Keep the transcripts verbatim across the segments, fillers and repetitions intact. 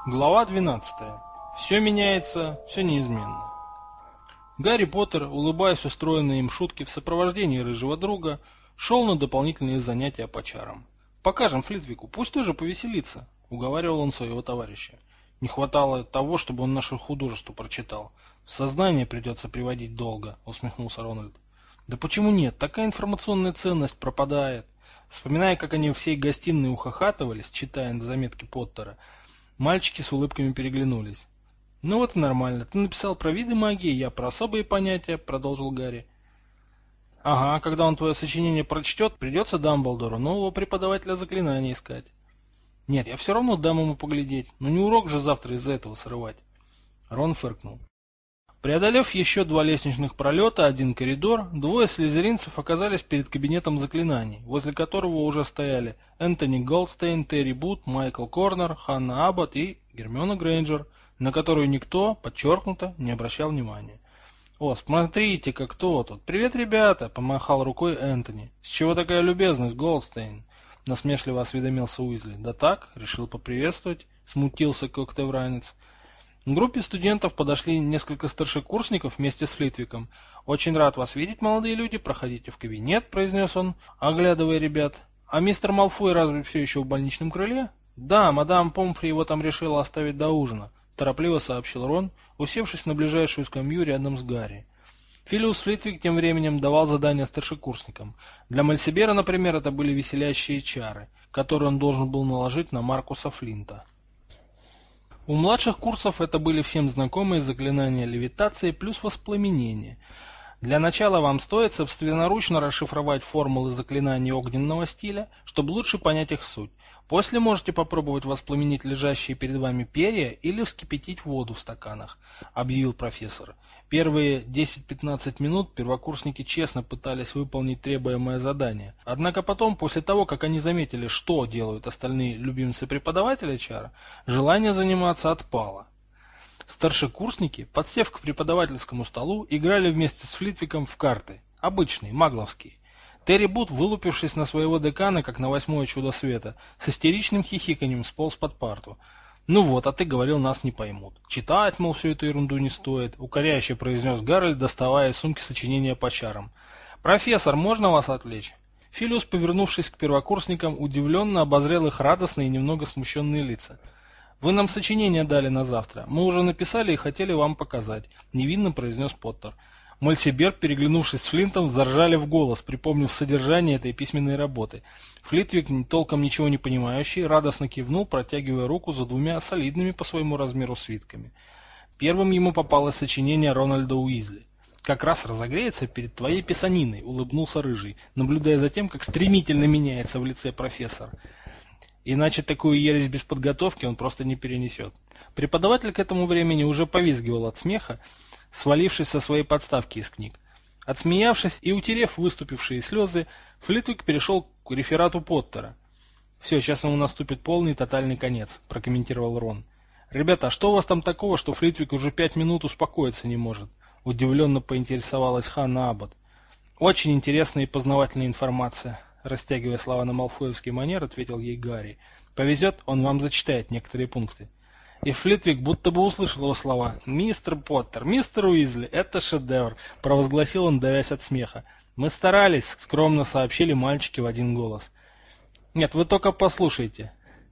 Глава двенадцатая. Все меняется, все неизменно. Гарри Поттер, улыбаясь устроенной им шутке в сопровождении рыжего друга, шел на дополнительные занятия по чарам. «Покажем Флитвику, пусть тоже повеселится», — уговаривал он своего товарища. «Не хватало того, чтобы он наше художество прочитал. В сознание придется приводить долго», — усмехнулся Рональд. «Да почему нет? Такая информационная ценность пропадает». Вспоминая, как они всей гостиной ухахатывались, читая заметки Поттера, мальчики с улыбками переглянулись. «Ну вот и нормально. Ты написал про виды магии, я про особые понятия», — продолжил Гарри. «Ага, когда он твое сочинение прочтет, придется Дамблдору нового преподавателя заклинаний искать». «Нет, я все равно дам ему поглядеть, но не урок же завтра из-за этого срывать». Рон фыркнул. Преодолев еще два лестничных пролета, один коридор, двое слизеринцев оказались перед кабинетом заклинаний, возле которого уже стояли Энтони Голдстейн, Терри Бут, Майкл Корнер, Ханна Аббот и Гермиона Грейнджер, на которую никто, подчеркнуто, не обращал внимания. «О, смотрите-ка, кто тут! Привет, ребята!» — помахал рукой Энтони. «С чего такая любезность, Голдстейн?» — насмешливо осведомился Уизли. «Да так, решил поприветствовать», — смутился когтевранец. К группе студентов подошли несколько старшекурсников вместе с Флитвиком. «Очень рад вас видеть, молодые люди, проходите в кабинет», — произнес он, оглядывая ребят. «А мистер Малфой разве все еще в больничном крыле?» «Да, мадам Помфри его там решила оставить до ужина», — торопливо сообщил Рон, усевшись на ближайшую скамью рядом с Гарри. Филиус Флитвик тем временем давал задания старшекурсникам. Для Мальсибера, например, это были веселящие чары, которые он должен был наложить на Маркуса Флинта. У младших курсов это были всем знакомые заклинания левитации плюс воспламенения. Для начала вам стоит собственноручно расшифровать формулы заклинаний огненного стиля, чтобы лучше понять их суть. После можете попробовать воспламенить лежащие перед вами перья или вскипятить воду в стаканах, объявил профессор. Первые десять-пятнадцать минут первокурсники честно пытались выполнить требуемое задание. Однако потом, после того, как они заметили, что делают остальные любимцы преподавателя чар, желание заниматься отпало. Старшекурсники, подсев к преподавательскому столу, играли вместе с Флитвиком в карты, обычные, магловские. Терри Бут, вылупившись на своего декана, как на восьмое чудо света, с истеричным хихиканьем сполз под парту. «Ну вот, а ты говорил, нас не поймут. Читать, мол, всю эту ерунду не стоит», — укоряюще произнес Гарольд, доставая из сумки сочинения по чарам. «Профессор, можно вас отвлечь?» Филиус, повернувшись к первокурсникам, удивленно обозрел их радостные и немного смущенные лица. «Вы нам сочинение дали на завтра. Мы уже написали и хотели вам показать», — невинно произнес Поттер. Мальсибер, переглянувшись с Флинтом, заржали в голос, припомнив содержание этой письменной работы. Флитвик, толком ничего не понимающий, радостно кивнул, протягивая руку за двумя солидными по своему размеру свитками. Первым ему попалось сочинение Рональда Уизли. «Как раз разогреется перед твоей писаниной», — улыбнулся Рыжий, наблюдая за тем, как стремительно меняется в лице профессор. Иначе такую ересь без подготовки он просто не перенесет. Преподаватель к этому времени уже повизгивал от смеха, свалившись со своей подставки из книг. Отсмеявшись и утерев выступившие слезы, Флитвик перешел к реферату Поттера. «Все, сейчас ему наступит полный и тотальный конец», — прокомментировал Рон. «Ребята, а что у вас там такого, что Флитвик уже пять минут успокоиться не может?» — удивленно поинтересовалась Ханна Аббот. «Очень интересная и познавательная информация», — растягивая слова на малфоевский манер, ответил ей Гарри. «Повезет, он вам зачитает некоторые пункты». И Флитвик будто бы услышал его слова. «Мистер Поттер, мистер Уизли, это шедевр!» – провозгласил он, давясь от смеха. «Мы старались», – скромно сообщили мальчики в один голос. «Нет, вы только послушайте.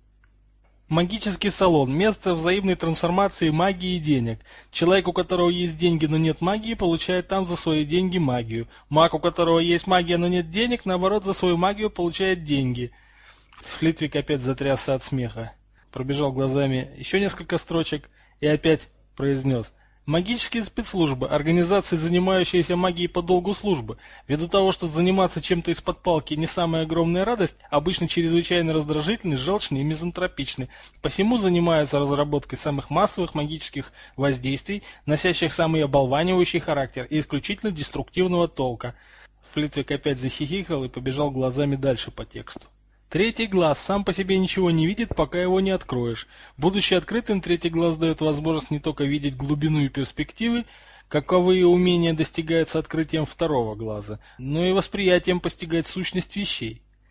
Магический салон – место взаимной трансформации магии и денег. Человек, у которого есть деньги, но нет магии, получает там за свои деньги магию. Маг, у которого есть магия, но нет денег, наоборот, за свою магию получает деньги». Флитвик опять затрясся от смеха. Пробежал глазами еще несколько строчек и опять произнес. «Магические спецслужбы, организации, занимающиеся магией по долгу службы, ввиду того, что заниматься чем-то из-под палки не самая огромная радость, обычно чрезвычайно раздражительны, желчны и мизантропичны, посему занимаются разработкой самых массовых магических воздействий, носящих самый оболванивающий характер и исключительно деструктивного толка». Флитвик опять захихикал и побежал глазами дальше по тексту. Третий глаз сам по себе ничего не видит, пока его не откроешь. Будучи открытым, третий глаз дает возможность не только видеть глубину и перспективы, каковые умения достигаются открытием второго глаза, но и восприятием постигать сущность вещей.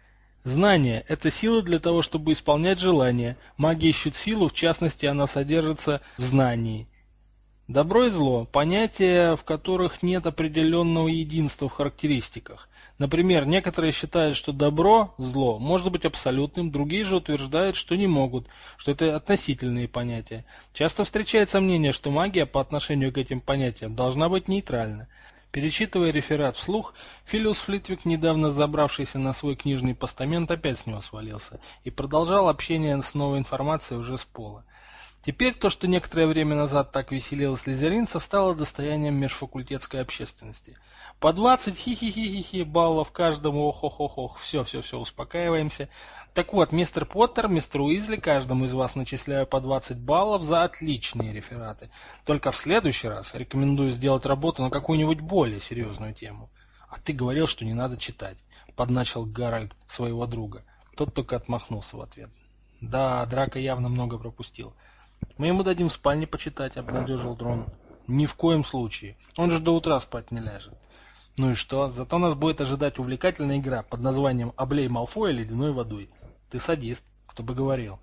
Знание – это сила для того, чтобы исполнять желания. Маги ищут силу, в частности, она содержится в знании. Добро и зло – понятия, в которых нет определенного единства в характеристиках. Например, некоторые считают, что добро, зло может быть абсолютным, другие же утверждают, что не могут, что это относительные понятия. Часто встречается мнение, что магия по отношению к этим понятиям должна быть нейтральна. Перечитывая реферат вслух, Филиус Флитвик, недавно забравшийся на свой книжный постамент, опять с него свалился и продолжал общение с новой информацией уже с пола. Теперь то, что некоторое время назад так веселило слизеринцев, стало достоянием межфакультетской общественности. По двадцать хи-хи-хи-хи баллов каждому, ох-ох-ох-ох, все-все-все, успокаиваемся. Так вот, мистер Поттер, мистер Уизли, каждому из вас начисляю по двадцать баллов за отличные рефераты. Только в следующий раз рекомендую сделать работу на какую-нибудь более серьезную тему. А ты говорил, что не надо читать, подначил Гарольд своего друга. Тот только отмахнулся в ответ. Да, Драко явно много пропустил. Мы ему дадим в спальне почитать, обнадежил Дрон. Ни в коем случае. Он же до утра спать не ляжет. Ну и что? Зато нас будет ожидать увлекательная игра под названием «Облей Малфоя ледяной водой». Ты садист, кто бы говорил.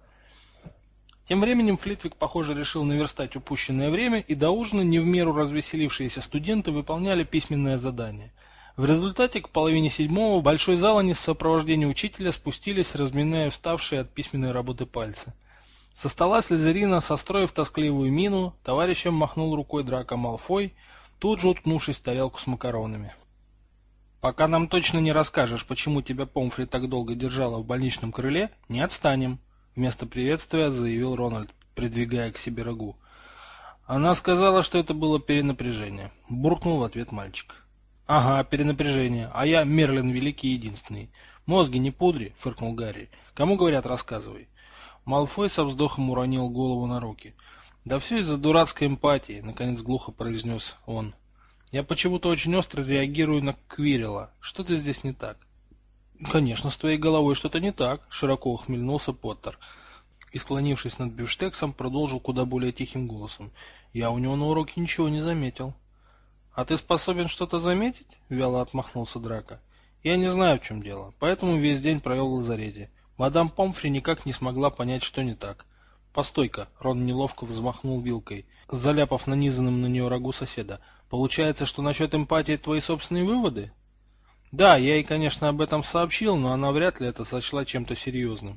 Тем временем Флитвик, похоже, решил наверстать упущенное время, и до ужина не в меру развеселившиеся студенты выполняли письменное задание. В результате к половине седьмого в большой зал они в сопровождении учителя спустились, разминая уставшие от письменной работы пальцы. Со стола Слизерина, состроив тоскливую мину, товарищем махнул рукой Драко Малфой, тут же уткнувшись в тарелку с макаронами. «Пока нам точно не расскажешь, почему тебя Помфри так долго держала в больничном крыле, не отстанем», — вместо приветствия заявил Рональд, придвигая к себе рагу. «Она сказала, что это было перенапряжение», — буркнул в ответ мальчик. «Ага, перенапряжение, а я Мерлин Великий Единственный. Мозги не пудри», — фыркнул Гарри. «Кому говорят, рассказывай». Малфой со вздохом уронил голову на руки. «Да все из-за дурацкой эмпатии», — наконец глухо произнес он. «Я почему-то очень остро реагирую на Квиррелла. Что-то здесь не так». «Конечно, с твоей головой что-то не так», — широко ухмыльнулся Поттер. И, склонившись над бифштексом, продолжил куда более тихим голосом. «Я у него на уроке ничего не заметил». «А ты способен что-то заметить?» — вяло отмахнулся Драко. «Я не знаю, в чем дело, поэтому весь день провел в лазарете. Мадам Помфри никак не смогла понять, что не так. «Постой-ка!» — Рон неловко взмахнул вилкой, заляпав нанизанным на нее рагу соседа. «Получается, что насчет эмпатии твои собственные выводы?» «Да, я ей, конечно, об этом сообщил, но она вряд ли это сочла чем-то серьезным».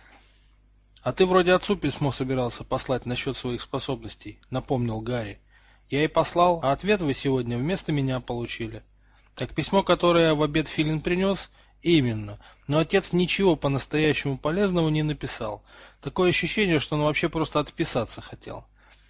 «А ты вроде отцу письмо собирался послать насчет своих способностей», — напомнил Гарри. «Я ей послал, а ответ вы сегодня вместо меня получили». «Так письмо, которое в обед Филин принес?» «Именно. Но отец ничего по-настоящему полезного не написал. Такое ощущение, что он вообще просто отписаться хотел».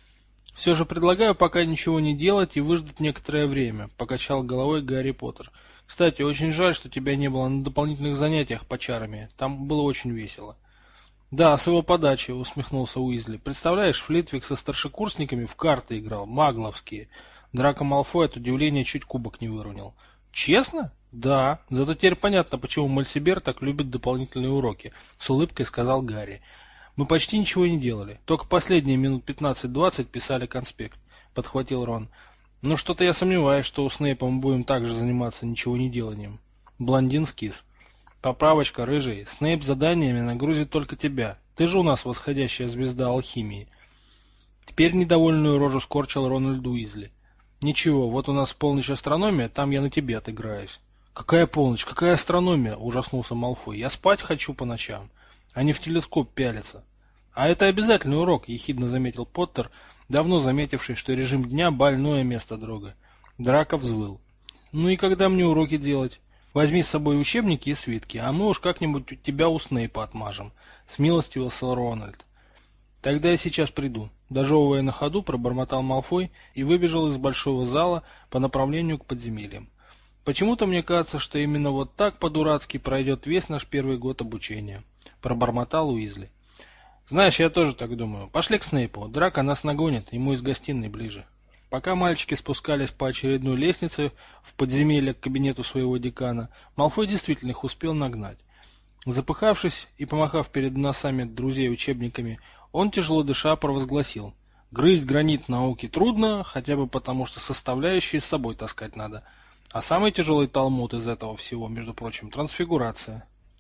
«Все же предлагаю пока ничего не делать и выждать некоторое время», — покачал головой Гарри Поттер. «Кстати, очень жаль, что тебя не было на дополнительных занятиях по чарами. Там было очень весело». «Да, с его подачи», — усмехнулся Уизли. «Представляешь, Флитвик со старшекурсниками в карты играл, магловские. Драко Малфой от удивления чуть кубок не выронил». «Честно?» «Да, зато теперь понятно, почему Мальсибер так любит дополнительные уроки», — с улыбкой сказал Гарри. «Мы почти ничего не делали, только последние минут пятнадцать-двадцать писали конспект», — подхватил Рон. «Но что-то я сомневаюсь, что у Снейпа мы будем также заниматься ничего не деланием». Блондин скис. «Поправочка, рыжий, Снейп заданиями нагрузит только тебя. Ты же у нас восходящая звезда алхимии». Теперь недовольную рожу скорчил Рональд Уизли. «Ничего, вот у нас полночь астрономия, там я на тебе отыграюсь». «Какая полночь? Какая астрономия?» – ужаснулся Малфой. «Я спать хочу по ночам, а не в телескоп пялиться». «А это обязательный урок», – ехидно заметил Поттер, давно заметивший, что режим дня – больное место друга. Драко взвыл. «Ну и когда мне уроки делать? Возьми с собой учебники и свитки, а мы уж как-нибудь тебя у Снейпа отмажем», – смилостивился Рональд. «Тогда я сейчас приду», – дожевывая на ходу, пробормотал Малфой и выбежал из большого зала по направлению к подземельям. «Почему-то мне кажется, что именно вот так по-дурацки пройдет весь наш первый год обучения», – пробормотал Уизли. «Знаешь, я тоже так думаю. Пошли к Снейпу. Драко нас нагонит, ему из гостиной ближе». Пока мальчики спускались по очередной лестнице в подземелье к кабинету своего декана, Малфой действительно их успел нагнать. Запыхавшись и помахав перед носами друзей учебниками, он, тяжело дыша, провозгласил: «Грызть гранит науки трудно, хотя бы потому, что составляющие с собой таскать надо. А самый тяжелый талмуд из этого всего, между прочим, трансфигурация».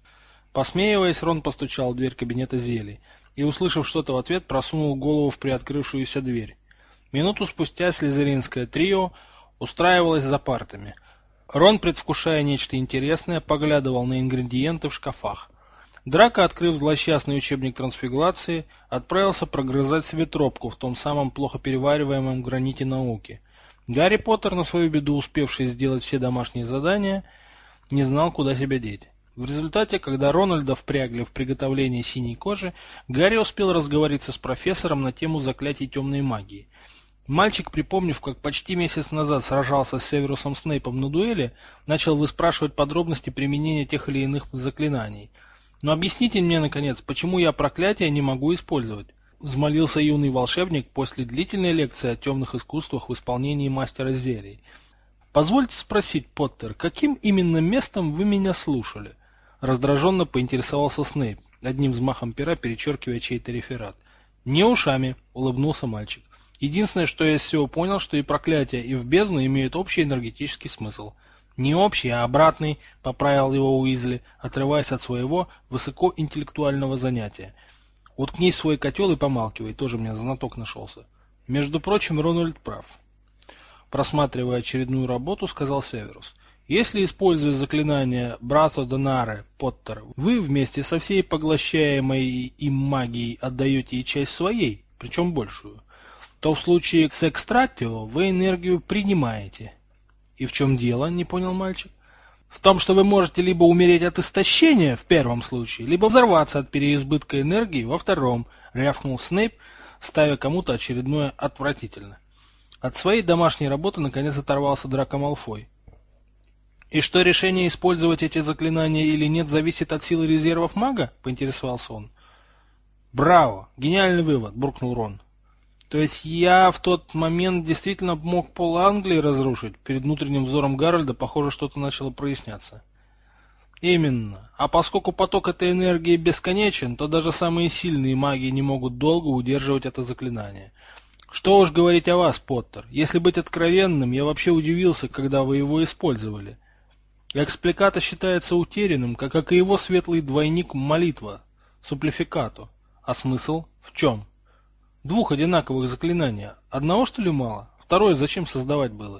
Посмеиваясь, Рон постучал в дверь кабинета зелий и, услышав что-то в ответ, просунул голову в приоткрывшуюся дверь. Минуту спустя слизеринское трио устраивалось за партами. Рон, предвкушая нечто интересное, поглядывал на ингредиенты в шкафах. Драко, открыв злосчастный учебник трансфигурации, отправился прогрызать себе тропку в том самом плохо перевариваемом граните науки. Гарри Поттер, на свою беду успевший сделать все домашние задания, не знал, куда себя деть. В результате, когда Рональда впрягли в приготовление синей кожи, Гарри успел разговориться с профессором на тему заклятий темной магии. Мальчик, припомнив, как почти месяц назад сражался с Северусом Снейпом на дуэли, начал выспрашивать подробности применения тех или иных заклинаний. «Но объясните мне, наконец, почему я проклятие не могу использовать?» — взмолился юный волшебник после длительной лекции о темных искусствах в исполнении мастера зелий. «Позвольте спросить, Поттер, каким именно местом вы меня слушали?» Раздраженно поинтересовался Снейп, одним взмахом пера перечеркивая чей-то реферат. «Не ушами», — улыбнулся мальчик. «Единственное, что я из всего понял, что и проклятие, и в бездну имеют общий энергетический смысл». «Не общий, а обратный», — поправил его Уизли, отрываясь от своего высокоинтеллектуального занятия. «Уткнись в свой котел и помалкивай, тоже мне знаток нашелся». Между прочим, Рональд прав. Просматривая очередную работу, сказал Северус. Если, используя заклинание «Брато Донаре» Поттер, вы вместе со всей поглощаемой им магией отдаете ей часть своей, причем большую, то в случае с экстратио вы энергию принимаете. И в чем дело, не понял мальчик? В том, что вы можете либо умереть от истощения в первом случае, либо взорваться от переизбытка энергии во втором, рявкнул Снейп, ставя кому-то очередное отвратительно. От своей домашней работы наконец оторвался Драко Малфой. «И что, решение использовать эти заклинания или нет зависит от силы резервов мага?» — поинтересовался он. «Браво! Гениальный вывод!» — буркнул Рон. «То есть я в тот момент действительно мог пол Англии разрушить?» Перед внутренним взором Гарольда, похоже, что-то начало проясняться. «Именно. А поскольку поток этой энергии бесконечен, то даже самые сильные маги не могут долго удерживать это заклинание. Что уж говорить о вас, Поттер. Если быть откровенным, я вообще удивился, когда вы его использовали. Экспликато считается утерянным, как, как и его светлый двойник молитва, суплификато. А смысл в чем? Двух одинаковых заклинаний. Одного, что ли, мало? Второе зачем создавать было?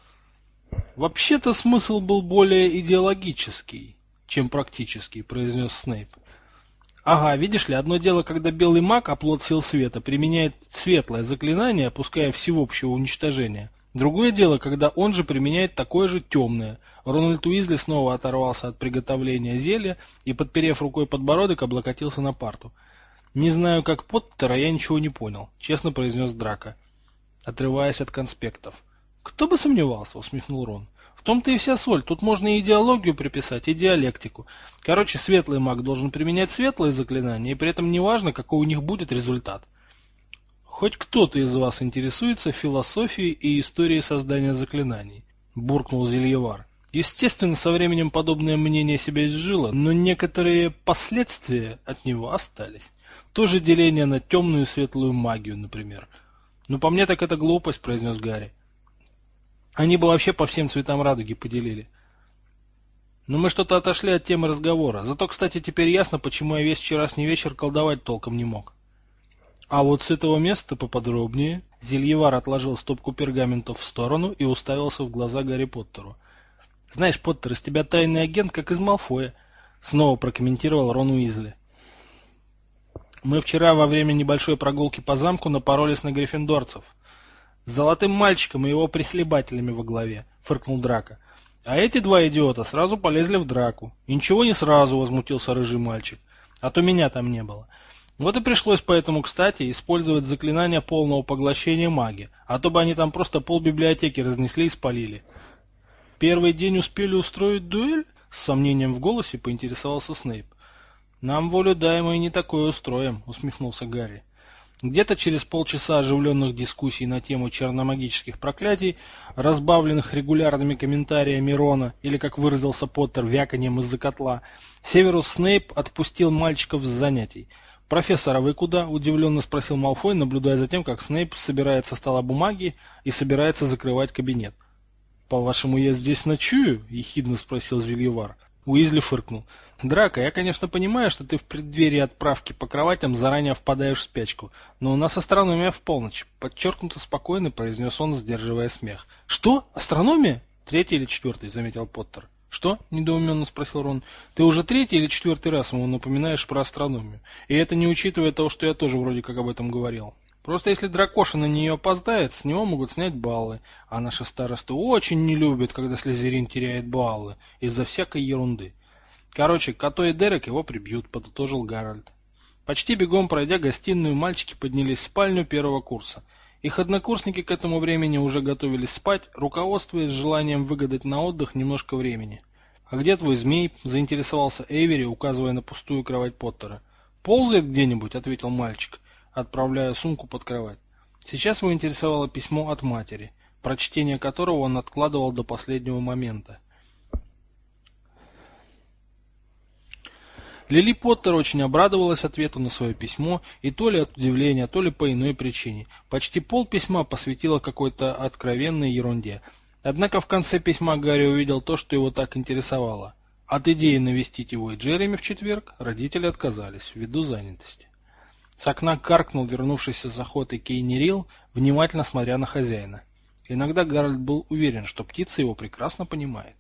Вообще-то смысл был более идеологический, чем практический, произнес Снейп. Ага, видишь ли, одно дело, когда белый маг, оплот сил света, применяет светлое заклинание, пускай всеобщего уничтожения. Другое дело, когда он же применяет такое же темное. Рональд Уизли снова оторвался от приготовления зелья и, подперев рукой подбородок, облокотился на парту. «Не знаю, как Поттер, а я ничего не понял», — честно произнес Драко, отрываясь от конспектов. «Кто бы сомневался», — усмехнул Рон. «В том-то и вся соль. Тут можно и идеологию приписать, и диалектику. Короче, светлый маг должен применять светлые заклинания, и при этом неважно, какой у них будет результат». «Хоть кто-то из вас интересуется философией и историей создания заклинаний», — буркнул Зельевар. «Естественно, со временем подобное мнение себя изжило, но некоторые последствия от него остались. То же деление на темную и светлую магию, например». «Ну, по мне так это глупость», — произнес Гарри. «Они бы вообще по всем цветам радуги поделили». Но мы что-то отошли от темы разговора. Зато, кстати, теперь ясно, почему я весь вчерашний вечер колдовать толком не мог. А вот с этого места поподробнее. Зельевар отложил стопку пергаментов в сторону и уставился в глаза Гарри Поттеру. «Знаешь, Поттер, из тебя тайный агент, как из Малфоя», — снова прокомментировал Рон Уизли. «Мы вчера во время небольшой прогулки по замку напоролись на гриффиндорцев. С золотым мальчиком и его прихлебателями во главе», — фыркнул Драко. «А эти два идиота сразу полезли в драку». «И ничего не сразу», — возмутился рыжий мальчик. «А то меня там не было. Вот и пришлось поэтому, кстати, использовать заклинание полного поглощения маги, а то бы они там просто полбиблиотеки разнесли и спалили». «Первый день успели устроить дуэль?» — с сомнением в голосе поинтересовался Снейп. «Нам волю дай, мы и не такое устроим», — усмехнулся Гарри. Где-то через полчаса оживленных дискуссий на тему черномагических проклятий, разбавленных регулярными комментариями Рона, или, как выразился Поттер, вяканьем из-за котла, Северус Снейп отпустил мальчиков с занятий. «Профессор, а вы куда?» – удивленно спросил Малфой, наблюдая за тем, как Снейп собирает со стола бумаги и собирается закрывать кабинет. «По-вашему, я здесь ночую?» – ехидно спросил Зельевар. Уизли фыркнул. «Драко, я, конечно, понимаю, что ты в преддверии отправки по кроватям заранее впадаешь в спячку, но у нас астрономия в полночь», — подчеркнуто спокойно произнес он, сдерживая смех. «Что? Астрономия?» «Третий или четвертый», — заметил Поттер. «Что?» — недоуменно спросил Рон. «Ты уже третий или четвертый раз ему напоминаешь про астрономию, и это не учитывая того, что я тоже вроде как об этом говорил. Просто если дракоша на нее опоздает, с него могут снять баллы, а наши старосты очень не любят, когда Слизерин теряет баллы из-за всякой ерунды. Короче, Като и Дерек его прибьют», — подытожил Гарольд. Почти бегом пройдя гостиную, мальчики поднялись в спальню первого курса. Их однокурсники к этому времени уже готовились спать, руководствуясь желанием выгадать на отдых немножко времени. «А где твой змей?» — заинтересовался Эйвери, указывая на пустую кровать Поттера. «Ползает где-нибудь», — ответил мальчик, отправляя сумку под кровать. Сейчас его интересовало письмо от матери, прочтение которого он откладывал до последнего момента. Лили Поттер очень обрадовалась ответу на свое письмо, и то ли от удивления, то ли по иной причине. Почти пол письма посвятила какой-то откровенной ерунде. Однако в конце письма Гарри увидел то, что его так интересовало. От идеи навестить его и Джереми в четверг родители отказались ввиду занятости. С окна каркнул вернувшийся с охоты Кейни Рил, внимательно смотря на хозяина. Иногда Гарольд был уверен, что птица его прекрасно понимает.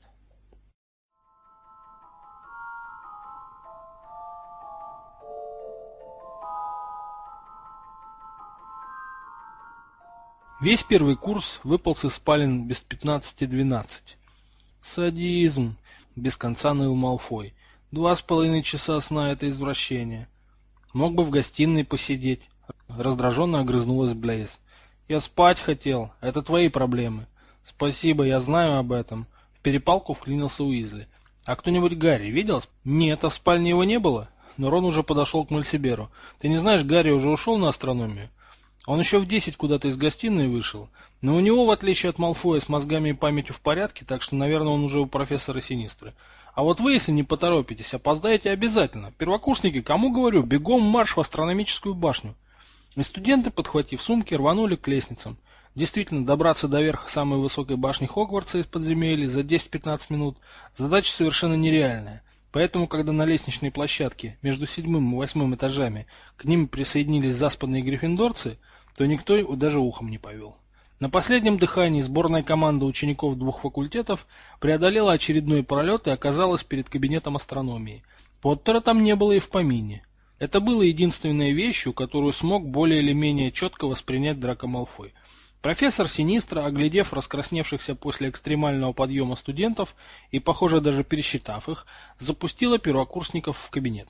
Весь первый курс выполз из спален без пятнадцати двенадцать. «Садизм!» — без конца ныл Малфой. «Два с половиной часа сна — это извращение. Мог бы в гостиной посидеть», — раздраженно огрызнулась Блейз. «Я спать хотел. Это твои проблемы». «Спасибо, я знаю об этом». В перепалку вклинился Уизли. «А кто-нибудь Гарри видел?» «Нет, а в спальне его не было». Но Рон уже подошел к Мальсиберу. «Ты не знаешь, Гарри уже ушел на астрономию?» Он еще в десять куда-то из гостиной вышел, но у него, в отличие от Малфоя, с мозгами и памятью в порядке, так что, наверное, он уже у профессора Синистры. А вот вы, если не поторопитесь, опоздаете обязательно. Первокурсники, кому говорю, бегом марш в астрономическую башню». И студенты, подхватив сумки, рванули к лестницам. Действительно, добраться до верха самой высокой башни Хогвартса из подземелья за десять-пятнадцать минут – задача совершенно нереальная. Поэтому, когда на лестничной площадке между седьмым и восьмым этажами к ним присоединились заспанные гриффиндорцы, то никто даже ухом не повел. На последнем дыхании сборная команда учеников двух факультетов преодолела очередной пролет и оказалась перед кабинетом астрономии. Поттера там не было и в помине. Это было единственной вещью, которую смог более или менее четко воспринять Драко Малфой. Профессор Синистра, оглядев раскрасневшихся после экстремального подъема студентов и, похоже, даже пересчитав их, запустила первокурсников в кабинет.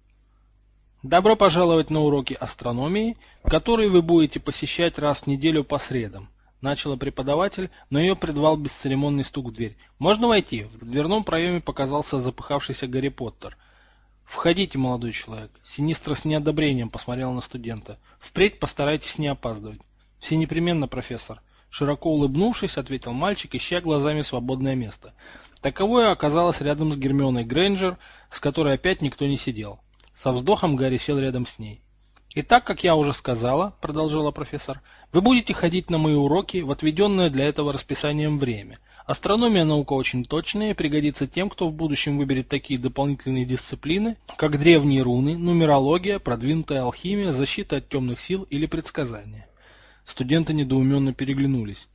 «Добро пожаловать на уроки астрономии, которые вы будете посещать раз в неделю по средам», — начала преподаватель, но ее прервал бесцеремонный стук в дверь. «Можно войти?» В дверном проеме показался запыхавшийся Гарри Поттер. «Входите, молодой человек». Синистра с неодобрением посмотрел на студента. «Впредь постарайтесь не опаздывать». «Все непременно, профессор», — широко улыбнувшись, ответил мальчик, ища глазами свободное место. Таковое оказалось рядом с Гермионой Грейнджер, с которой опять никто не сидел. Со вздохом Гарри сел рядом с ней. «Итак, как я уже сказала, — продолжила профессор, — вы будете ходить на мои уроки в отведенное для этого расписанием время. Астрономия — наука очень точная и пригодится тем, кто в будущем выберет такие дополнительные дисциплины, как древние руны, нумерология, продвинутая алхимия, защита от темных сил или предсказания». Студенты недоуменно переглянулись.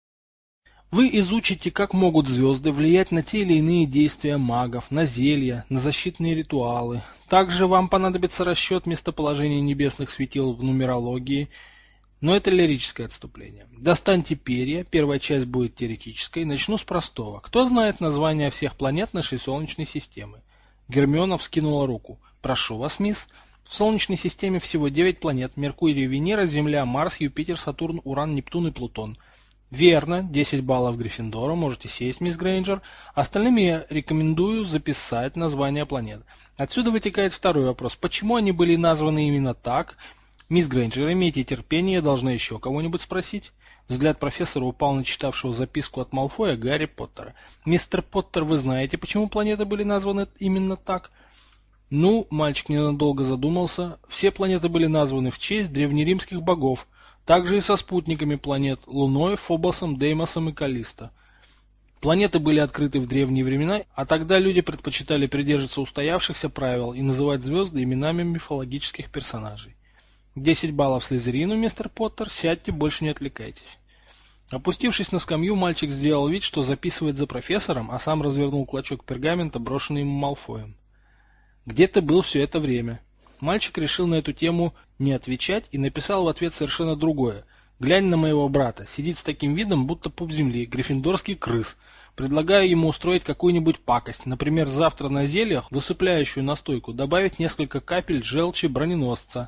Вы изучите, как могут звезды влиять на те или иные действия магов, на зелья, на защитные ритуалы. Также вам понадобится расчет местоположения небесных светил в нумерологии, но это лирическое отступление. Достаньте перья, первая часть будет теоретической, начну с простого. Кто знает названия всех планет нашей Солнечной системы? Гермиона вскинула руку. Прошу вас, мисс. В Солнечной системе всего девять планет: Меркурий, Венера, Земля, Марс, Юпитер, Сатурн, Уран, Нептун и Плутон. Верно, десять баллов Гриффиндору, можете сесть, мисс Грейнджер. Остальным я рекомендую записать названия планет. Отсюда вытекает второй вопрос. Почему они были названы именно так? Мисс Грейнджер, имейте терпение, я должна еще кого-нибудь спросить. Взгляд профессора упал на читавшего записку от Малфоя Гарри Поттера. Мистер Поттер, вы знаете, почему планеты были названы именно так? Ну, мальчик ненадолго задумался. Все планеты были названы в честь древнеримских богов, также и со спутниками планет Луной, Фобосом, Деймосом и Каллисто. Планеты были открыты в древние времена, а тогда люди предпочитали придерживаться устоявшихся правил и называть звезды именами мифологических персонажей. Десять баллов Слизерину, мистер Поттер, сядьте, больше не отвлекайтесь. Опустившись на скамью, мальчик сделал вид, что записывает за профессором, а сам развернул клочок пергамента, брошенный ему Малфоем. «Где ты был все это время?» Мальчик решил на эту тему не отвечать и написал в ответ совершенно другое. «Глянь на моего брата, сидит с таким видом, будто пуп земли, гриффиндорский крыс. Предлагаю ему устроить какую-нибудь пакость, например, завтра на зельях, в усыпляющую настойку, добавить несколько капель желчи броненосца».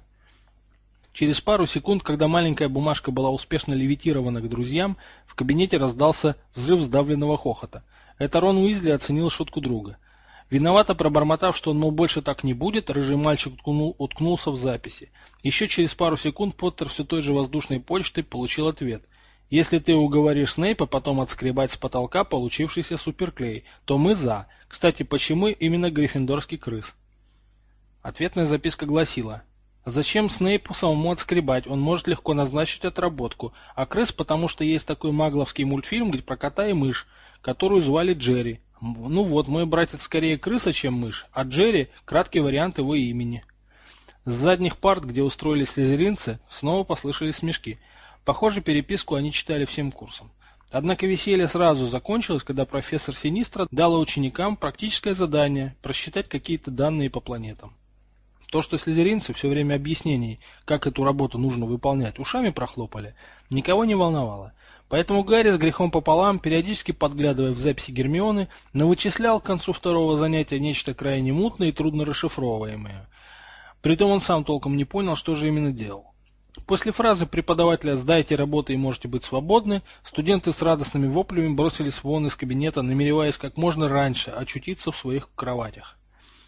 Через пару секунд, когда маленькая бумажка была успешно левитирована к друзьям, в кабинете раздался взрыв сдавленного хохота. Это Рон Уизли оценил шутку друга. Виновато пробормотав, что он, мол, больше так не будет, рыжий мальчик уткнул, уткнулся в записи. Еще через пару секунд Поттер все той же воздушной почтой получил ответ. «Если ты уговоришь Снейпа потом отскребать с потолка получившийся суперклей, то мы за. Кстати, почему именно гриффиндорский крыс?» Ответная записка гласила: «Зачем Снейпу самому отскребать? Он может легко назначить отработку. А крыс, потому что есть такой магловский мультфильм, где про кота и мышь, которую звали Джерри. Ну вот, мой братец скорее крыса, чем мышь, а Джерри – краткий вариант его имени». С задних парт, где устроились слизеринцы, снова послышались смешки. Похоже, переписку они читали всем курсом. Однако веселье сразу закончилось, когда профессор Синистра дала ученикам практическое задание – просчитать какие-то данные по планетам. То, что слизеринцы все время объяснений, как эту работу нужно выполнять, ушами прохлопали, никого не волновало. Поэтому Гарри с грехом пополам, периодически подглядывая в записи Гермионы, навычислял к концу второго занятия нечто крайне мутное и трудно расшифровываемое. Притом он сам толком не понял, что же именно делал. После фразы преподавателя «сдайте работу и можете быть свободны», студенты с радостными воплями бросились вон из кабинета, намереваясь как можно раньше очутиться в своих кроватях.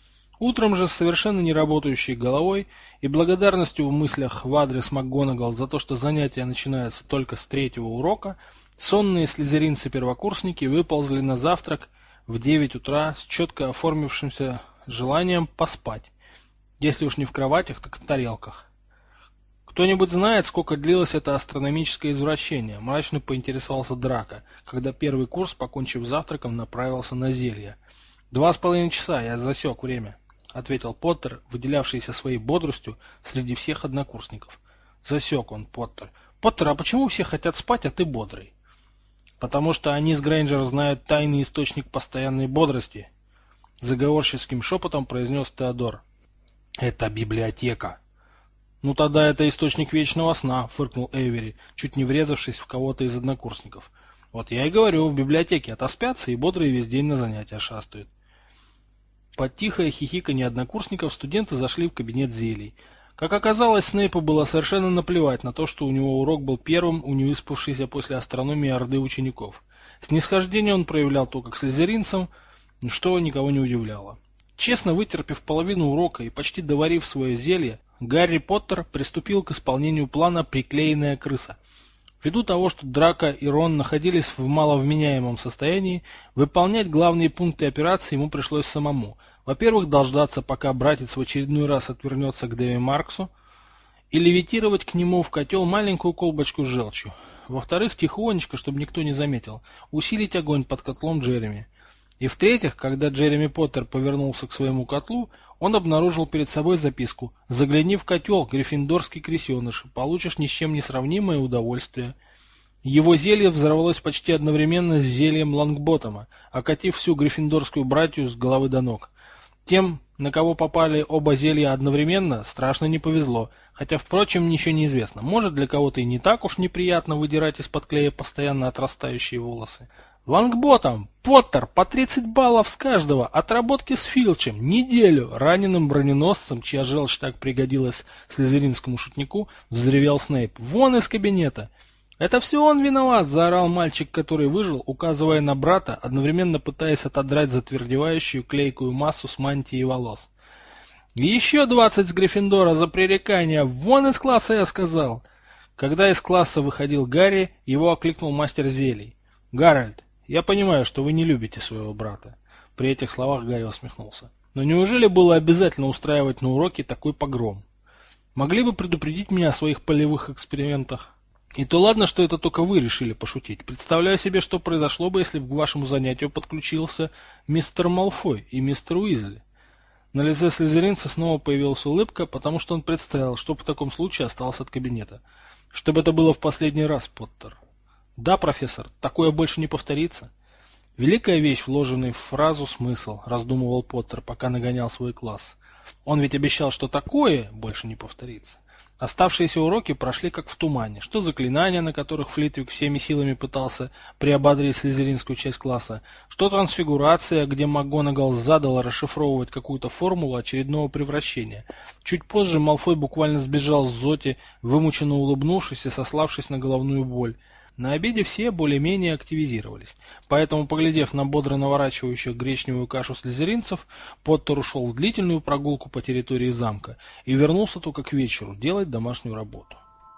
Утром же с совершенно не работающей головой и благодарностью в мыслях в адрес МакГонагал за то, что занятия начинаются только с третьего урока, сонные слизеринцы-первокурсники выползли на завтрак в девять утра с четко оформившимся желанием поспать. Если уж не в кроватях, так в тарелках. «Кто-нибудь знает, сколько длилось это астрономическое извращение?» – мрачно поинтересовался Драко, когда первый курс, покончив завтраком, направился на зелье. «Два с половиной часа, я засек время», — ответил Поттер, выделявшийся своей бодростью среди всех однокурсников. Засек он, Поттер. «Поттер, а почему все хотят спать, а ты бодрый?» «Потому что они с Грейнджер знают тайный источник постоянной бодрости», — заговорческим шепотом произнес Теодор. «Это библиотека». «Ну тогда это источник вечного сна», — фыркнул Эйвери, чуть не врезавшись в кого-то из однокурсников. «Вот я и говорю, в библиотеке отоспятся и бодрые весь день на занятия шастают». Под тихое хихиканье однокурсников студенты зашли в кабинет зелий. Как оказалось, Снейпу было совершенно наплевать на то, что у него урок был первым у невыспавшейся после астрономии орды учеников. Снисхождение он проявлял только к слизеринцам, что никого не удивляло. Честно вытерпев половину урока и почти доварив свое зелье, Гарри Поттер приступил к исполнению плана «Приклеенная крыса». Ввиду того, что Драко и Рон находились в маловменяемом состоянии, выполнять главные пункты операции ему пришлось самому. Во-первых, дождаться, пока братец в очередной раз отвернется к Дэви Марксу, и левитировать к нему в котел маленькую колбочку с желчью. Во-вторых, тихонечко, чтобы никто не заметил, усилить огонь под котлом Джереми. И в-третьих, когда Джереми Поттер повернулся к своему котлу, он обнаружил перед собой записку: «Загляни в котел, гриффиндорский крысеныш, получишь ни с чем не сравнимое удовольствие». Его зелье взорвалось почти одновременно с зельем Лонгботтома, окатив всю гриффиндорскую братью с головы до ног. Тем, на кого попали оба зелья одновременно, страшно не повезло, хотя, впрочем, ничего не известно. Может, для кого-то и не так уж неприятно выдирать из-под клея постоянно отрастающие волосы. Лонгботтом, Поттер, по тридцать баллов с каждого, отработки с Филчем, неделю, раненым броненосцем, чья желчь так пригодилась слизеринскому шутнику, взревел Снейп. «Вон из кабинета!» «Это все он виноват!» – заорал мальчик, который выжил, указывая на брата, одновременно пытаясь отодрать затвердевающую клейкую массу с мантии волос. «Еще двадцать с Гриффиндора за пререкание! Вон из класса, я сказал!» Когда из класса выходил Гарри, его окликнул мастер зелий. «Гарольд, я понимаю, что вы не любите своего брата». При этих словах Гарри усмехнулся. «Но неужели было обязательно устраивать на уроке такой погром? Могли бы предупредить меня о своих полевых экспериментах?» И то ладно, что это только вы решили пошутить. Представляю себе, что произошло бы, если бы к вашему занятию подключился мистер Малфой и мистер Уизли. На лице слизеринца снова появилась улыбка, потому что он представил, что в таком случае остался от кабинета. Чтобы это было в последний раз, Поттер. Да, профессор, такое больше не повторится. Великая вещь, вложенный в фразу смысл, раздумывал Поттер, пока нагонял свой класс. Он ведь обещал, что такое больше не повторится. Оставшиеся уроки прошли как в тумане. Что заклинания, на которых Флитвик всеми силами пытался приободрить слизеринскую часть класса, что трансфигурация, где МакГонагал задала расшифровывать какую-то формулу очередного превращения. Чуть позже Малфой буквально сбежал с Зоти, вымученно улыбнувшись и сославшись на головную боль. На обеде все более-менее активизировались, поэтому, поглядев на бодро наворачивающих гречневую кашу слизеринцев, Поттер ушел в длительную прогулку по территории замка и вернулся только к вечеру делать домашнюю работу.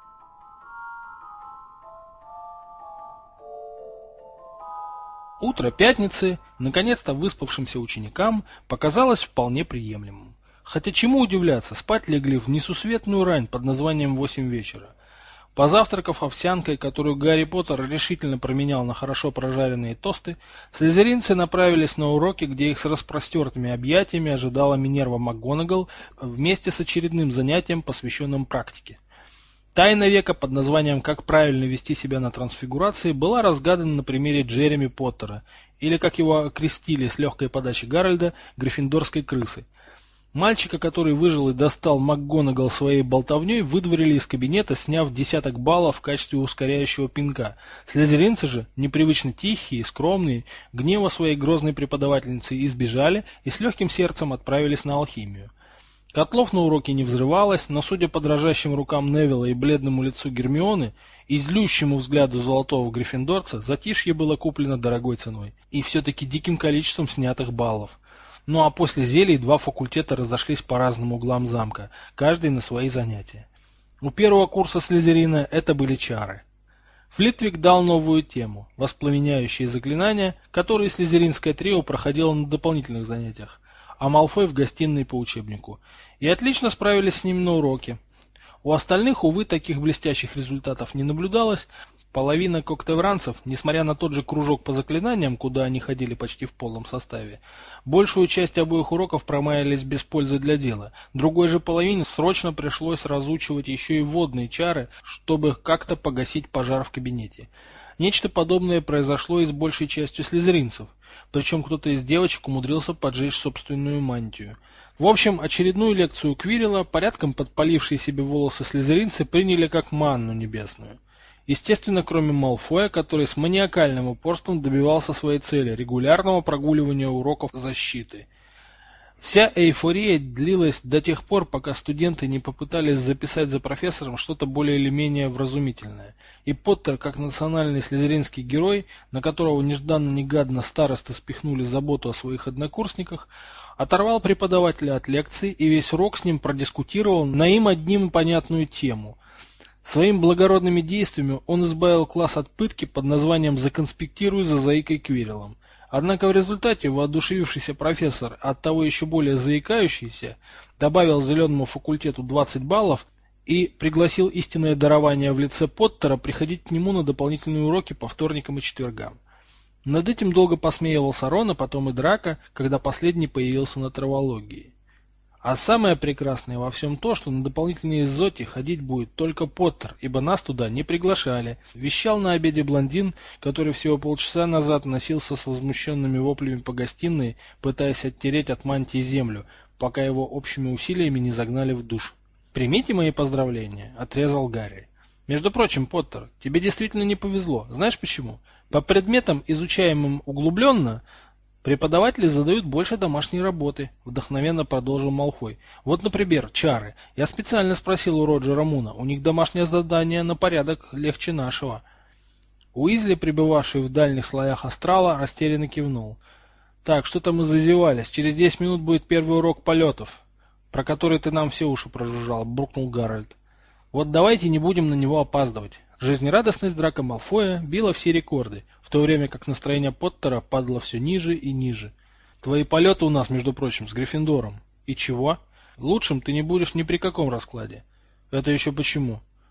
Утро пятницы, наконец-то выспавшимся ученикам, показалось вполне приемлемым. Хотя чему удивляться, спать легли в несусветную рань под названием восемь вечера. Позавтракав овсянкой, которую Гарри Поттер решительно променял на хорошо прожаренные тосты, слизеринцы направились на уроки, где их с распростертыми объятиями ожидала Минерва МакГонагал вместе с очередным занятием, посвященным практике. Тайна века под названием «Как правильно вести себя на трансфигурации» была разгадана на примере Джереми Поттера, или, как его окрестили с легкой подачи Гарольда, гриффиндорской крысы. Мальчика, который выжил и достал МакГонагал своей болтовней, выдворили из кабинета, сняв десяток баллов в качестве ускоряющего пинка. Слизеринцы же, непривычно тихие и скромные, гнева своей грозной преподавательницы избежали и с легким сердцем отправились на алхимию. Котлов на уроке не взрывалось, но, судя по дрожащим рукам Невилла и бледному лицу Гермионы, и злющему взгляду золотого гриффиндорца, затишье было куплено дорогой ценой и все-таки диким количеством снятых баллов. Ну а после зелий два факультета разошлись по разным углам замка, каждый на свои занятия. У первого курса Слизерина это были чары. Флитвик дал новую тему – воспламеняющие заклинания, которые слизеринское трио проходило на дополнительных занятиях, а Малфой в гостиной по учебнику. И отлично справились с ним на уроке. У остальных, увы, таких блестящих результатов не наблюдалось. Половина коктевранцев, несмотря на тот же кружок по заклинаниям, куда они ходили почти в полном составе, большую часть обоих уроков промаялись без пользы для дела. Другой же половине срочно пришлось разучивать еще и водные чары, чтобы как-то погасить пожар в кабинете. Нечто подобное произошло и с большей частью слизеринцев, причем кто-то из девочек умудрился поджечь собственную мантию. В общем, очередную лекцию Квиррелла, порядком подпалившие себе волосы слизеринцы, приняли как манну небесную. Естественно, кроме Малфоя, который с маниакальным упорством добивался своей цели – регулярного прогуливания уроков защиты. Вся эйфория длилась до тех пор, пока студенты не попытались записать за профессором что-то более или менее вразумительное. И Поттер, как национальный слизеринский герой, на которого нежданно-негадно старосты спихнули заботу о своих однокурсниках, оторвал преподавателя от лекции и весь урок с ним продискутировал на им одним понятную тему. Своими благородными действиями он избавил класс от пытки под названием «Законспектируй за заикой Квирреллом». Однако в результате воодушевившийся профессор, оттого еще более заикающийся, добавил зеленому факультету двадцать баллов и пригласил истинное дарование в лице Поттера приходить к нему на дополнительные уроки по вторникам и четвергам. Над этим долго посмеивался Рон, а потом и Драко, когда последний появился на травологии. А самое прекрасное во всем то, что на дополнительные зоти ходить будет только Поттер, ибо нас туда не приглашали, вещал на обеде блондин, который всего полчаса назад носился с возмущенными воплями по гостиной, пытаясь оттереть от мантии землю, пока его общими усилиями не загнали в душ. «Примите мои поздравления», — отрезал Гарри. «Между прочим, Поттер, тебе действительно не повезло. Знаешь почему? По предметам, изучаемым углубленно, преподаватели задают больше домашней работы», — вдохновенно продолжил Малфой. «Вот, например, чары. Я специально спросил у Роджера Муна, у них домашнее задание на порядок легче нашего». Уизли, пребывавший в дальних слоях астрала, растерянно кивнул. «Так, что-то мы зазевались. Через десять минут будет первый урок полетов, про который ты нам все уши прожужжал», — буркнул Гарольд. «Вот давайте не будем на него опаздывать». Жизнерадостность Драко Малфоя била все рекорды, в то время как настроение Поттера падало все ниже и ниже. «Твои полеты у нас, между прочим, с Гриффиндором. И чего? Лучшим ты не будешь ни при каком раскладе». «Это еще почему?»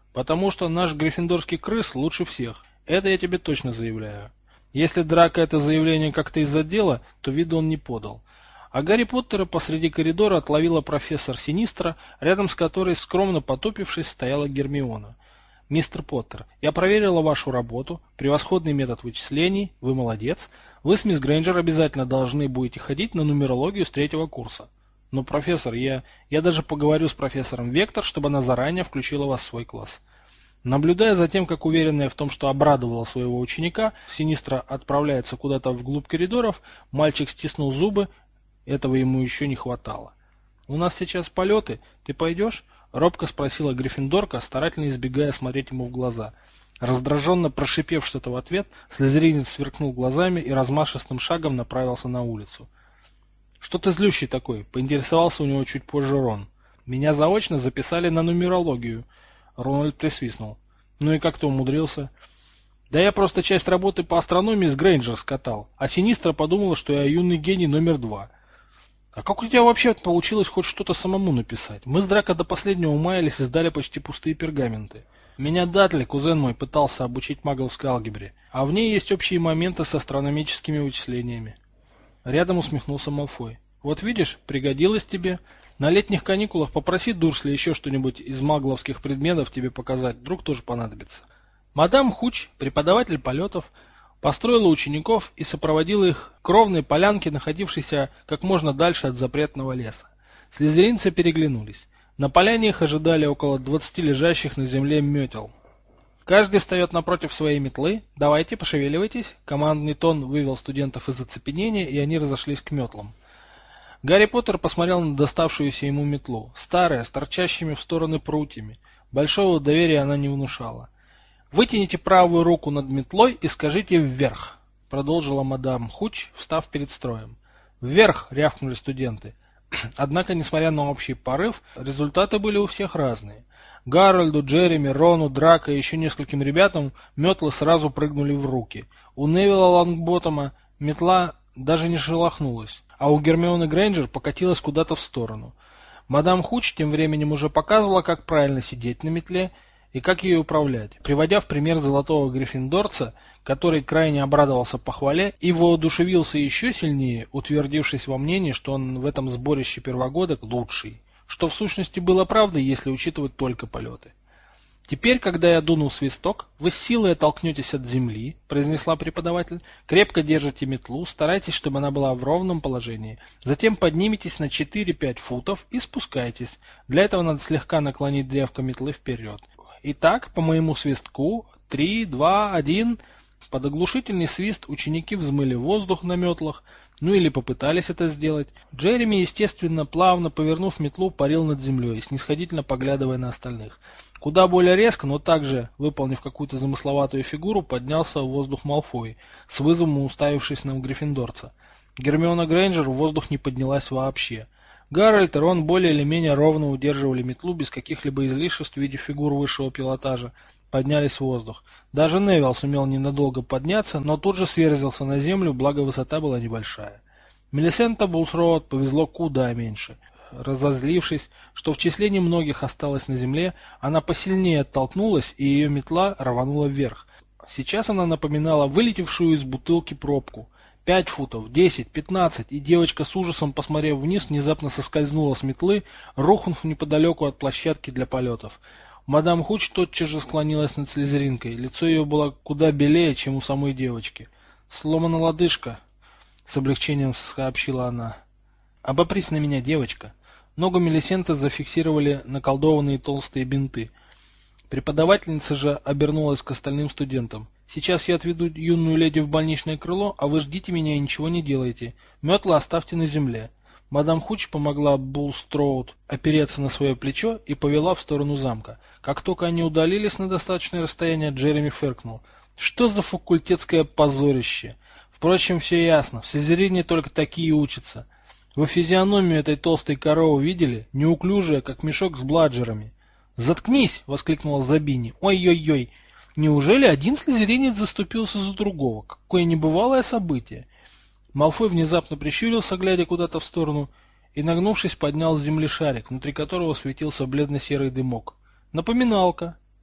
Потому что наш гриффиндорский крыс лучше всех. Это я тебе точно заявляю. Если Драко это заявление как-то из-за дела, то виду он не подал. А Гарри Поттера посреди коридора отловила профессор Синистра, рядом с которой, скромно потупившись, стояла Гермиона. «Мистер Поттер, я проверила вашу работу, превосходный метод вычислений, вы молодец. Вы с мисс Грейнджер обязательно должны будете ходить на нумерологию с третьего курса. Но, профессор, я, я даже поговорю с профессором Вектор, чтобы она заранее включила вас в свой класс». Наблюдая за тем, как уверенная в том, что обрадовала своего ученика, Синистра отправляется куда-то вглубь коридоров, мальчик стиснул зубы, этого ему еще не хватало. «У нас сейчас полеты, ты пойдешь?» — робко спросила Гриффиндорка, старательно избегая смотреть ему в глаза. Раздраженно прошипев что-то в ответ, слизеринец сверкнул глазами и размашистым шагом направился на улицу. «Что ты злющий такой?» — поинтересовался у него чуть позже Рон. «Меня заочно записали на нумерологию». Рональд присвистнул. «Ну и как ты умудрился?» «Да я просто часть работы по астрономии с Грейнджер скатал, а Синистра подумала, что я юный гений номер два». «А как у тебя вообще получилось хоть что-то самому написать? Мы с Драко до последнего маялись и сдали почти пустые пергаменты. Меня Датли, кузен мой, пытался обучить маговской алгебре, а в ней есть общие моменты с астрономическими вычислениями». Рядом усмехнулся Малфой. «Вот видишь, пригодилось тебе. На летних каникулах попроси Дурсли еще что-нибудь из магловских предметов тебе показать, вдруг тоже понадобится». Мадам Хуч, преподаватель полетов, построила учеников и сопроводила их к ровной полянке, находившейся как можно дальше от запретного леса. Слизеринцы переглянулись. На поляне их ожидали около двадцати лежащих на земле метел. «Каждый встает напротив своей метлы. Давайте, пошевеливайтесь». Командный тон вывел студентов из оцепенения, и они разошлись к метлам. Гарри Поттер посмотрел на доставшуюся ему метлу. Старая, с торчащими в стороны прутьями. Большого доверия она не внушала. «Вытяните правую руку над метлой и скажите «вверх», — продолжила мадам Хуч, встав перед строем. «Вверх!» — рявкнули студенты. Однако, несмотря на общий порыв, результаты были у всех разные. Гарольду, Джереми, Рону, Драко и еще нескольким ребятам метлы сразу прыгнули в руки. У Невилла Лонгботтома метла даже не шелохнулась, а у Гермионы Грейнджер покатилась куда-то в сторону. Мадам Хуч тем временем уже показывала, как правильно сидеть на метле и как ее управлять, приводя в пример золотого гриффиндорца, который крайне обрадовался похвале и воодушевился еще сильнее, утвердившись во мнении, что он в этом сборище первогодок лучший, что в сущности было правдой, если учитывать только полеты. «Теперь, когда я дунул свисток, вы с силой оттолкнетесь от земли», — произнесла преподаватель, «крепко держите метлу, старайтесь, чтобы она была в ровном положении, затем подниметесь на четыре-пять футов и спускайтесь. Для этого надо слегка наклонить древко метлы вперед. Итак, по моему свистку, три, два, один...» Под оглушительный свист ученики взмыли воздух на метлах, ну или попытались это сделать. Джереми, естественно, плавно повернув метлу, парил над землей, снисходительно поглядывая на остальных. Куда более резко, но также, выполнив какую-то замысловатую фигуру, поднялся в воздух Малфой, с вызовом уставившись на гриффиндорца. Гермиона Грейнджер в воздух не поднялась вообще. Гарольд и Рон более или менее ровно удерживали метлу без каких-либо излишеств в виде фигур высшего пилотажа, поднялись в воздух. Даже Невилл сумел ненадолго подняться, но тут же сверзился на землю, благо высота была небольшая. Мелисента Булсроуд повезло куда меньше. Разозлившись, что в числе немногих осталось на земле, она посильнее оттолкнулась, и ее метла рванула вверх. Сейчас она напоминала вылетевшую из бутылки пробку. Пять футов, десять, пятнадцать, и девочка с ужасом, посмотрев вниз, внезапно соскользнула с метлы, рухнув неподалеку от площадки для полетов. Мадам Хуч тотчас же склонилась над слизеринкой. Лицо ее было куда белее, чем у самой девочки. «Сломана лодыжка», — с облегчением сообщила она. «Обопрись на меня, девочка». Ногу Мелисенты зафиксировали наколдованные толстые бинты. Преподавательница же обернулась к остальным студентам. «Сейчас я отведу юную леди в больничное крыло, а вы ждите меня и ничего не делайте. Метла оставьте на земле». Мадам Хуч помогла Булстроуд опереться на свое плечо и повела в сторону замка. Как только они удалились на достаточное расстояние, Джереми фыркнул. «Что за факультетское позорище? Впрочем, все ясно. В Слизерине только такие учатся. Вы физиономию этой толстой коровы видели? Неуклюжая, как мешок с бладжерами». «Заткнись!» — воскликнула Забини. «Ой-ой-ой! Неужели один слизеринец заступился за другого? Какое небывалое событие!» Малфой внезапно прищурился, глядя куда-то в сторону, и, нагнувшись, поднял с земли шарик, внутри которого светился бледно-серый дымок. «Напоминалка!»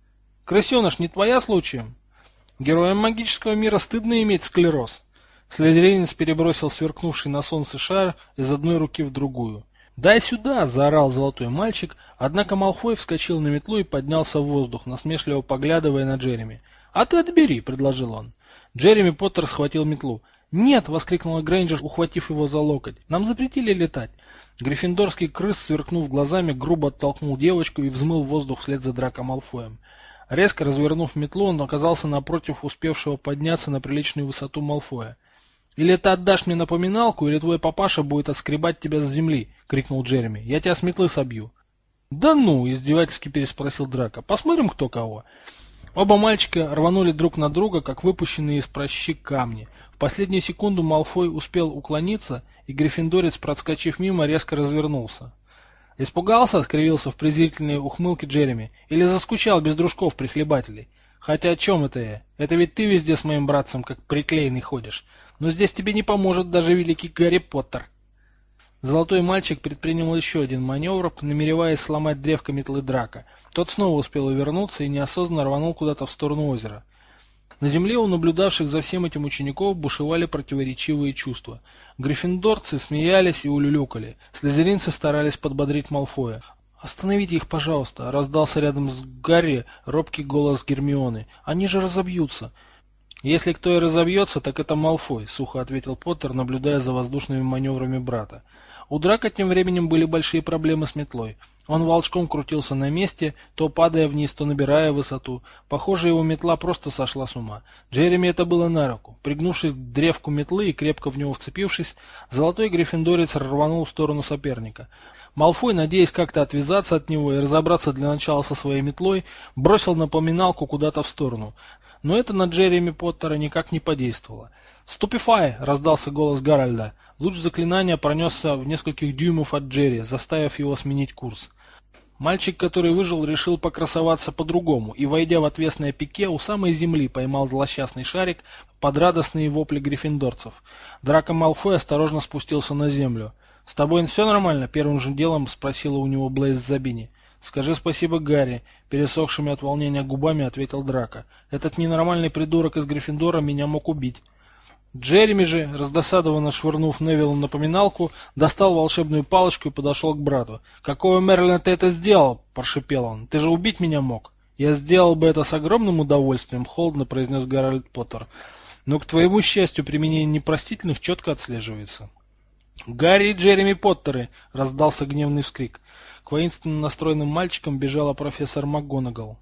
Крысеныш, не твоя случаем? Героям магического мира стыдно иметь склероз. Слизеринец перебросил сверкнувший на солнце шар из одной руки в другую. «Дай сюда!» – заорал золотой мальчик, однако Малфой вскочил на метлу и поднялся в воздух, насмешливо поглядывая на Джереми. «А ты отбери!» – предложил он. Джереми Поттер схватил метлу. «Нет!» – воскликнула Грейнджер, ухватив его за локоть. «Нам запретили летать!» Гриффиндорский крыс, сверкнув глазами, грубо оттолкнул девочку и взмыл в воздух вслед за Драко Малфоем. Резко развернув метлу, он оказался напротив успевшего подняться на приличную высоту Малфоя. «Или ты отдашь мне напоминалку, или твой папаша будет отскребать тебя с земли!» — крикнул Джереми. «Я тебя с метлы собью!» «Да ну!» — издевательски переспросил Драко. «Посмотрим, кто кого!» Оба мальчика рванули друг на друга, как выпущенные из прощи камни. В последнюю секунду Малфой успел уклониться, и гриффиндорец, проскочив мимо, резко развернулся. «Испугался?» — скривился в презрительной ухмылке Джереми. «Или заскучал без дружков-прихлебателей? Хотя о чем это я? Это ведь ты везде с моим братцем как приклеенный ходишь. Но здесь тебе не поможет даже великий Гарри Поттер». Золотой мальчик предпринял еще один маневр, намереваясь сломать древко метлы Драко. Тот снова успел увернуться и неосознанно рванул куда-то в сторону озера. На земле у наблюдавших за всем этим учеников бушевали противоречивые чувства. Гриффиндорцы смеялись и улюлюкали. Слизеринцы старались подбодрить Малфоя. «Остановите их, пожалуйста!» — раздался рядом с Гарри робкий голос Гермионы. «Они же разобьются!» «Если кто и разобьется, так это Малфой», — сухо ответил Поттер, наблюдая за воздушными маневрами брата. У Драко тем временем были большие проблемы с метлой. Он волчком крутился на месте, то падая вниз, то набирая высоту. Похоже, его метла просто сошла с ума. Джереми это было на руку. Пригнувшись к древку метлы и крепко в него вцепившись, золотой гриффиндорец рванул в сторону соперника. Малфой, надеясь как-то отвязаться от него и разобраться для начала со своей метлой, бросил напоминалку куда-то в сторону. Но это на Джереми Поттера никак не подействовало. «Ступифай!» — раздался голос Гарольда. Луч заклинания пронесся в нескольких дюймов от Джерри, заставив его сменить курс. Мальчик, который выжил, решил покрасоваться по-другому и, войдя в отвесное пике, у самой земли поймал злосчастный шарик под радостные вопли гриффиндорцев. Драко Малфой осторожно спустился на землю. «С тобой все нормально?» — первым же делом спросила у него Блейз Забини. «Скажи спасибо, Гарри», — пересохшими от волнения губами ответил Драко. «Этот ненормальный придурок из Гриффиндора меня мог убить». Джереми же, раздосадованно швырнув Невиллу напоминалку, достал волшебную палочку и подошел к брату. «Какого Мерлина ты это сделал?» – прошипел он. «Ты же убить меня мог». «Я сделал бы это с огромным удовольствием», – холодно произнес Гарольд Поттер. «Но, к твоему счастью, применение непростительных четко отслеживается». «Гарри и Джереми Поттеры!» – раздался гневный вскрик. К воинственно настроенным мальчикам бежала профессор МакГонагал.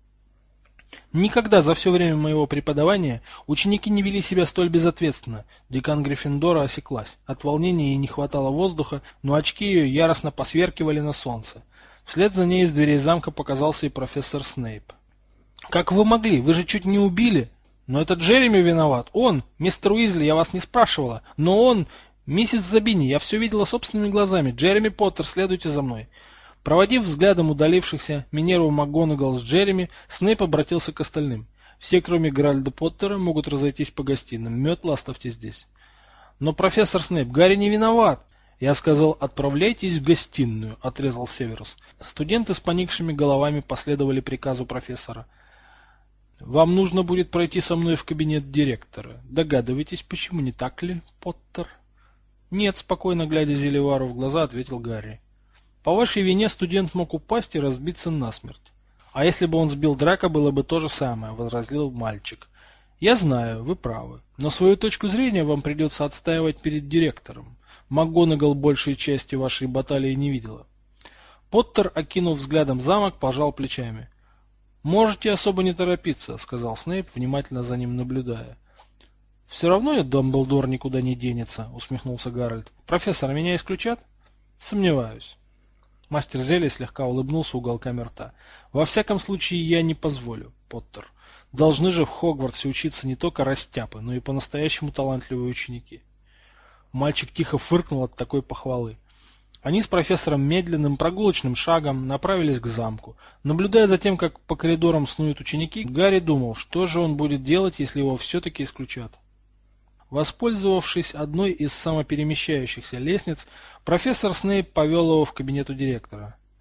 Никогда за все время моего преподавания ученики не вели себя столь безответственно. Декан Гриффиндора осеклась. От волнения ей не хватало воздуха, но очки ее яростно посверкивали на солнце. Вслед за ней из дверей замка показался и профессор Снейп. «Как вы могли? Вы же чуть не убили!» «Но это Джереми виноват! Он! Мистер Уизли, я вас не спрашивала! Но он! Миссис Забини, я все видела собственными глазами! Джереми Поттер, следуйте за мной!» Проводив взглядом удалившихся Минерву МакГонагал с Джереми, Снейп обратился к остальным. «Все, кроме Гарольда Поттера, могут разойтись по гостиным. Метла оставьте здесь». «Но, профессор Снейп, Гарри не виноват!» «Я сказал, отправляйтесь в гостиную», — отрезал Северус. Студенты с поникшими головами последовали приказу профессора. «Вам нужно будет пройти со мной в кабинет директора. Догадываетесь, почему, не так ли, Поттер?» «Нет», — спокойно глядя Зельевару в глаза, ответил Гарри. «По вашей вине студент мог упасть и разбиться насмерть». «А если бы он сбил Драко, было бы то же самое», — возразил мальчик. «Я знаю, вы правы, но свою точку зрения вам придется отстаивать перед директором. МакГонагал большей части вашей баталии не видела». Поттер, окинув взглядом замок, пожал плечами. «Можете особо не торопиться», — сказал Снейп, внимательно за ним наблюдая. «Все равно и Дамблдор никуда не денется», — усмехнулся Гарольд. «Профессор, меня исключат?» «Сомневаюсь». Мастер зелья слегка улыбнулся уголками рта. «Во всяком случае, я не позволю, Поттер. Должны же в Хогвартсе учиться не только растяпы, но и по-настоящему талантливые ученики». Мальчик тихо фыркнул от такой похвалы. Они с профессором медленным прогулочным шагом направились к замку. Наблюдая за тем, как по коридорам снуют ученики, Гарри думал, что же он будет делать, если его все-таки исключат. Воспользовавшись одной из самоперемещающихся лестниц, профессор Снейп повел его в кабинету директора.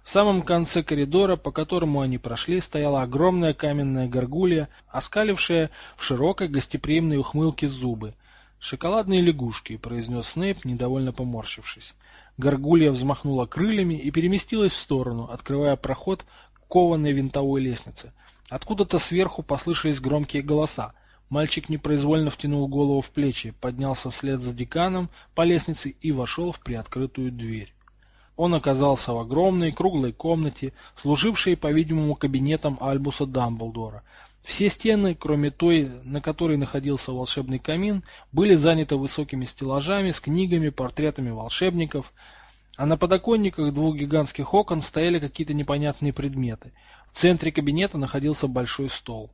В самом конце коридора, по которому они прошли, стояла огромная каменная горгулья, оскалившая в широкой гостеприимной ухмылке зубы. «Шоколадные лягушки», — произнес Снейп, недовольно поморщившись. Горгулья взмахнула крыльями и переместилась в сторону, открывая проход к кованой винтовой лестнице. Откуда-то сверху послышались громкие голоса. Мальчик непроизвольно втянул голову в плечи, поднялся вслед за деканом по лестнице и вошел в приоткрытую дверь. Он оказался в огромной круглой комнате, служившей, по-видимому, кабинетом Альбуса Дамблдора. Все стены, кроме той, на которой находился волшебный камин, были заняты высокими стеллажами с книгами, портретами волшебников, а на подоконниках двух гигантских окон стояли какие-то непонятные предметы. В центре кабинета находился большой стол,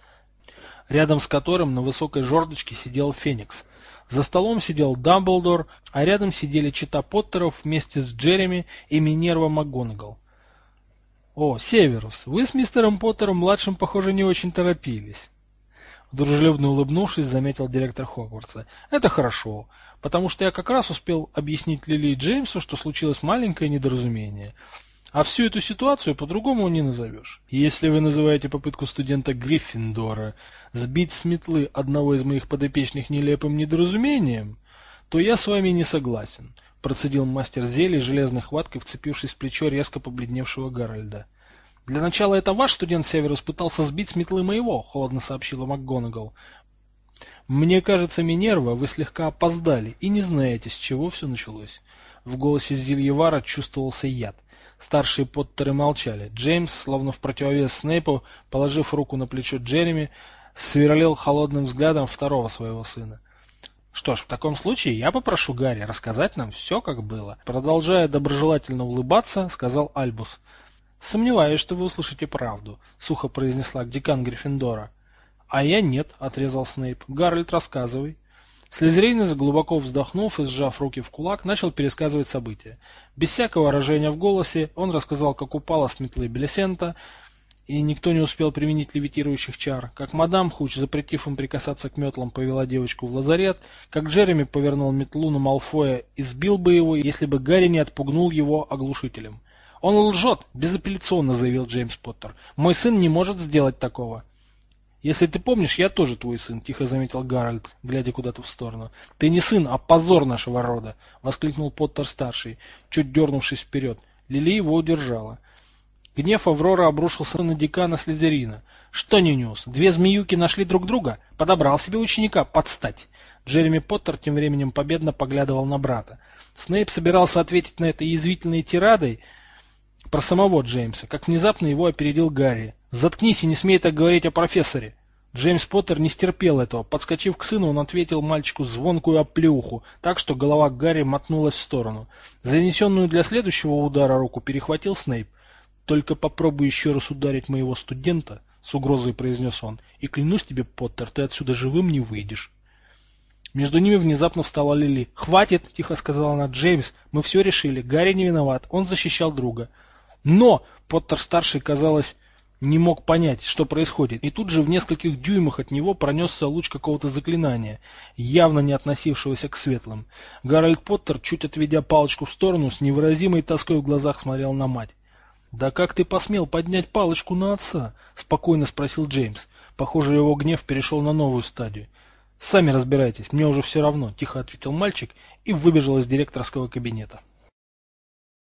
рядом с которым на высокой жердочке сидел Феникс. За столом сидел Дамблдор, а рядом сидели чета Поттеров вместе с Джереми и Минерва МакГонагал. «О, Северус, вы с мистером Поттером-младшим, похоже, не очень торопились». Дружелюбно улыбнувшись, заметил директор Хогвартса. «Это хорошо, потому что я как раз успел объяснить Лили и Джеймсу, что случилось маленькое недоразумение. А всю эту ситуацию по-другому не назовешь. Если вы называете попытку студента Гриффиндора сбить с метлы одного из моих подопечных нелепым недоразумением, то я с вами не согласен», — процедил мастер зелий, железной хваткой вцепившись в плечо резко побледневшего Гарольда. «Для начала это ваш студент Северус пытался сбить с метлы моего», — холодно сообщила МакГонагал. «Мне кажется, Минерва, вы слегка опоздали и не знаете, с чего все началось». В голосе Зельевара чувствовался яд. Старшие Поттеры молчали. Джеймс, словно в противовес Снейпу, положив руку на плечо Джереми, сверлил холодным взглядом второго своего сына. «Что ж, в таком случае я попрошу Гарри рассказать нам все, как было», — продолжая доброжелательно улыбаться, сказал Альбус. «Сомневаюсь, что вы услышите правду», — сухо произнесла декан Гриффиндора. «А я нет», — отрезал Снейп. «Гарольд, рассказывай». Слизеринец, глубоко вздохнув и сжав руки в кулак, начал пересказывать события. Без всякого выражения в голосе он рассказал, как упала с метлы Белесента, и никто не успел применить левитирующих чар, как мадам Хуч, запретив им прикасаться к метлам, повела девочку в лазарет, как Джереми повернул метлу на Малфоя и сбил бы его, если бы Гарри не отпугнул его оглушителем. «Он лжет!» – безапелляционно заявил Джеймс Поттер. «Мой сын не может сделать такого». «Если ты помнишь, я тоже твой сын», — тихо заметил Гарольд, глядя куда-то в сторону. «Ты не сын, а позор нашего рода», — воскликнул Поттер-старший, чуть дернувшись вперед. Лили его удержала. Гнев Авроры обрушился на декана Слизерина. «Что, Нюниус, две змеюки нашли друг друга? Подобрал себе ученика, подстать!» Джереми Поттер тем временем победно поглядывал на брата. Снейп собирался ответить на это язвительной тирадой про самого Джеймса, как внезапно его опередил Гарри. «Заткнись и не смей так говорить о профессоре!» Джеймс Поттер не стерпел этого. Подскочив к сыну, он ответил мальчику звонкую оплеуху, так что голова Гарри мотнулась в сторону. Занесенную для следующего удара руку перехватил Снейп. «Только попробуй еще раз ударить моего студента», — с угрозой произнес он, — «и клянусь тебе, Поттер, ты отсюда живым не выйдешь». Между ними внезапно встала Лили. «Хватит!» — тихо сказала она. «Джеймс, мы все решили. Гарри не виноват. Он защищал друга». «Но!» — Поттер-старший, казалось, не мог понять, что происходит, и тут же в нескольких дюймах от него пронесся луч какого-то заклинания, явно не относившегося к светлым. Гарольд Поттер, чуть отведя палочку в сторону, с невыразимой тоской в глазах смотрел на мать. «Да как ты посмел поднять палочку на отца?» — спокойно спросил Джеймс. Похоже, его гнев перешел на новую стадию. «Сами разбирайтесь, мне уже все равно», — тихо ответил мальчик и выбежал из директорского кабинета.